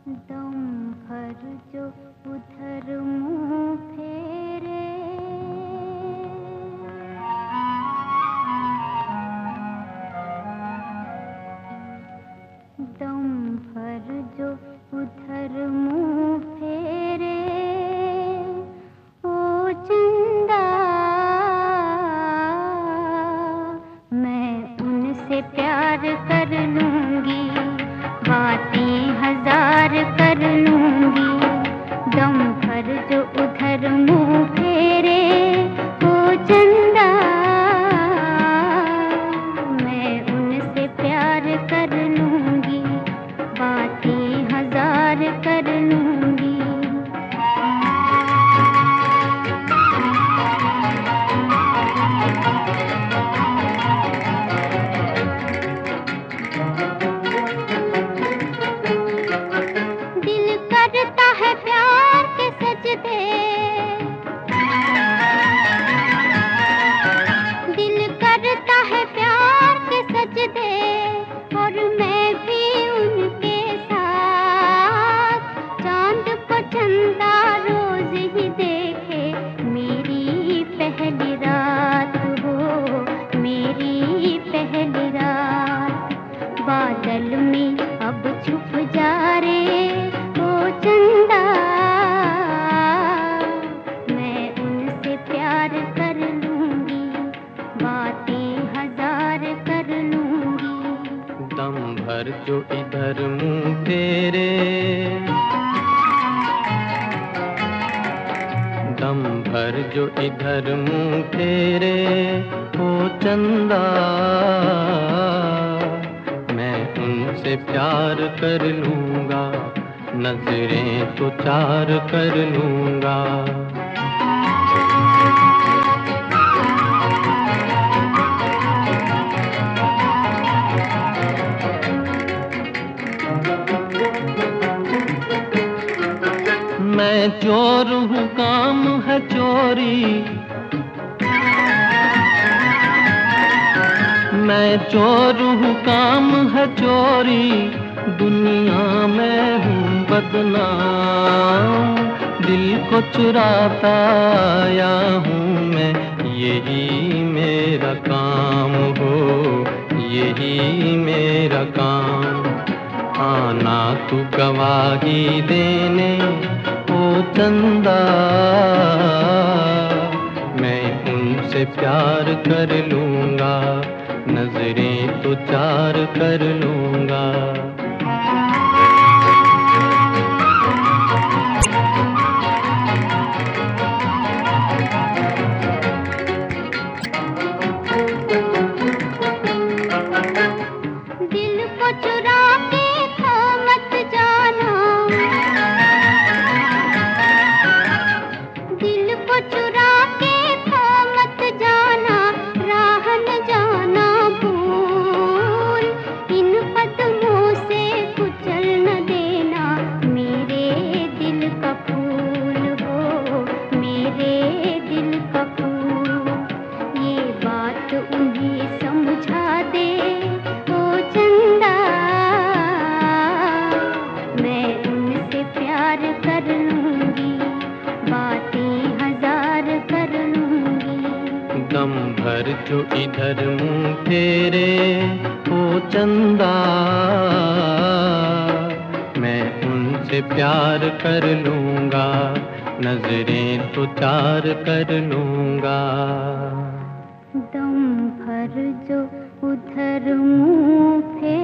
दम भर जो उधर मुँह फेरे, दम भर जो उधर मुँह फेरे, ओ चंदा मैं उनसे प्यार कर लूँगी, बातें हजार कर लूँगी। दम भर जो उधर मुँह फेरे, ओ चंदा मैं उनसे प्यार कर लूँगी, बातें हजार कर लूँगी। दिल करता है प्यार के सजदे, दिल करता है प्यार के सजदे, और मैं भी उनके साथ। चांद को चंदा रोज ही देखे, मेरी पहली रात हो, मेरी पहली रात। बादल में अब छुप जा रे, ओ चंदा मैं उनसे प्यार कर लूँगी, बातें हजार कर लूँगी। दम भर जो इधर मुँह फेरे, दम भर जो इधर मुँह फेरे, ओ चंदा मैं उनसे प्यार कर लूँगा, नजरें तो चार कर लूँगा। मैं चोर हूँ, काम है चोरी, मैं चोर हूँ, काम है चोरी। दुनिया में हूँ बदनाम, दिल को चुराता आया हूँ मैं, यही मेरा काम हो, यही मेरा काम। आना तू गवाही देने, ओ चंदा मैं उनसे प्यार कर लूँगा, नजरें तो चार कर लूँगा। दिल को चुरा के खो मत जाना, दिल को चुरा के खो मत जाना। राह न जाना भूल, इन कदमों से कुचल न देना। मेरे दिल का फूल हो, मेरे दिल का फूल। ये बात उन्हें समझा दे, ओ चंदा मैं उनसे प्यार कर लूँगी, बातें हजार कर लूँगी। दम भर जो इधर मुँह फेरे, ओ चंदा मैं उनसे प्यार कर लूँगा, नजरें तो चार कर लूँगा। दम भर जो उधर मुँह फेरे,